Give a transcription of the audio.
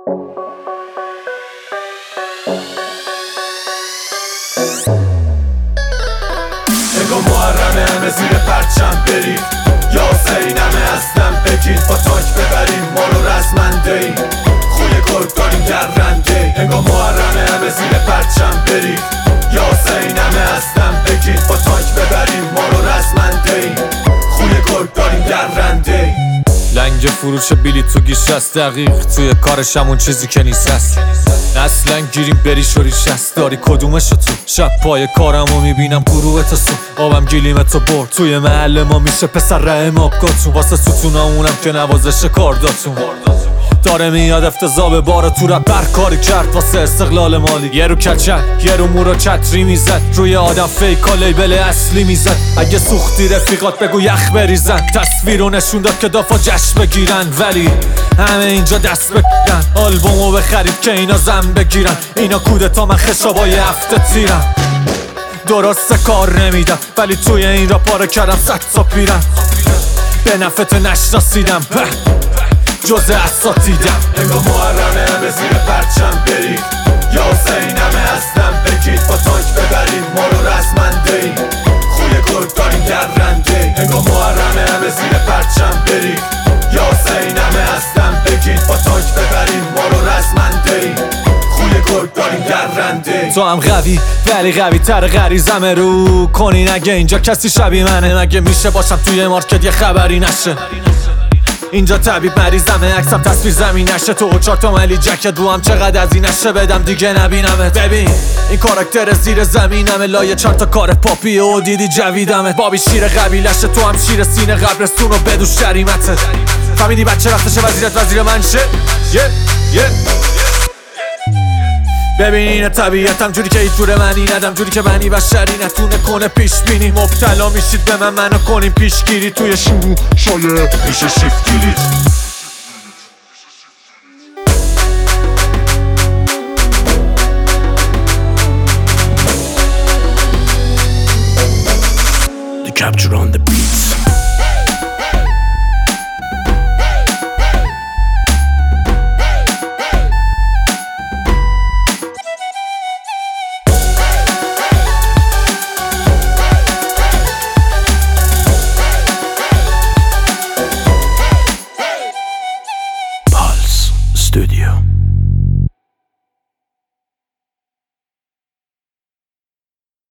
انگاه محرمه همه زیر پرچم بریم، یا حسینمه اصلا بگین با تانک ببریم ما رو رزمنده. خوی گرگ داریم در رنده. انگاه محرمه همه زیر پرچم بریم، یا حسینمه اصلا بگین با تانک ببریم ما رو رزمنده. خوی گرگ داریم در رنده. لنگ فروش بلیط تو گیش است دقیق، توی کارش همون چیزی که نیست است. اصلا گیریم بری شوریش است، داری کدومشو تو؟ شب پای کارمو میبینم گروه تا سو، آبم گلیمتو برد. توی محل ما میشه پسر رحم آبگاتون، واسه ستونامونم که نوازش کارداتون. داره میاد افتضاح باره تو رب برکاری کرد واسه استقلال مالی. یه رو کچل یه رو مورا چتری میزد، روی آدم فیکا لیبل اصلی میزد. اگه سوختی رفیقات بگو یخ بریزن، تصویر رو نشون داد که دافا جشن بگیرن. ولی همه اینجا دست بگیرن، آلبومو بخرید که اینا زن بگیرن. اینا کودتا من خشابای هفته تیرم، درسته کار نمیدم ولی توی این را پاره کردم 100 تا پیرم. به نفت نشناسیدم جز اساتیدم. انگاه محرمه همه زیر پرچم بریم، یا حسینمه اصلا بگید با تانک ببریم ما رو رزمنده. خوی گرگ داریم در رنده. انگاه محرمه همه زیر پرچم بریم، یا حسینمه اصلا بگید با تانک ببریم ما رو رزمنده. خوی گرگ داریم در رنده. تو هم قوی ولی قوی تر غریزمه رو کنین اگه اینجا کسی شبیه منه. مگه میشه باشم توی مارکت یه خبری نشه؟ اینجا طبیب مریضمه، عکسم تصویر زمین نشه. تو 4 تا ملی جکت رو هم چقدر از این نشه بدم دیگه نبینمت. ببین این کاراکتر زیر زمینمه، لایه 4 تا کار پاپی و دیدی جویدمه. بابی شیر قبیلشه، تو هم شیر سینه قبرستون و بدوش جریمته. فهمیدی بچه رفتشه وزیرت وزیر من شه؟ ببین اینه طبیعتم، جوری که هیچ جور منی ندم، جوری که منی بشری نتونه کنه پیش بینی. مبتلا میشید به من منو کنیم پیشگیری، توی شروع شاید میشه شیفت گیری. The capture on the beats.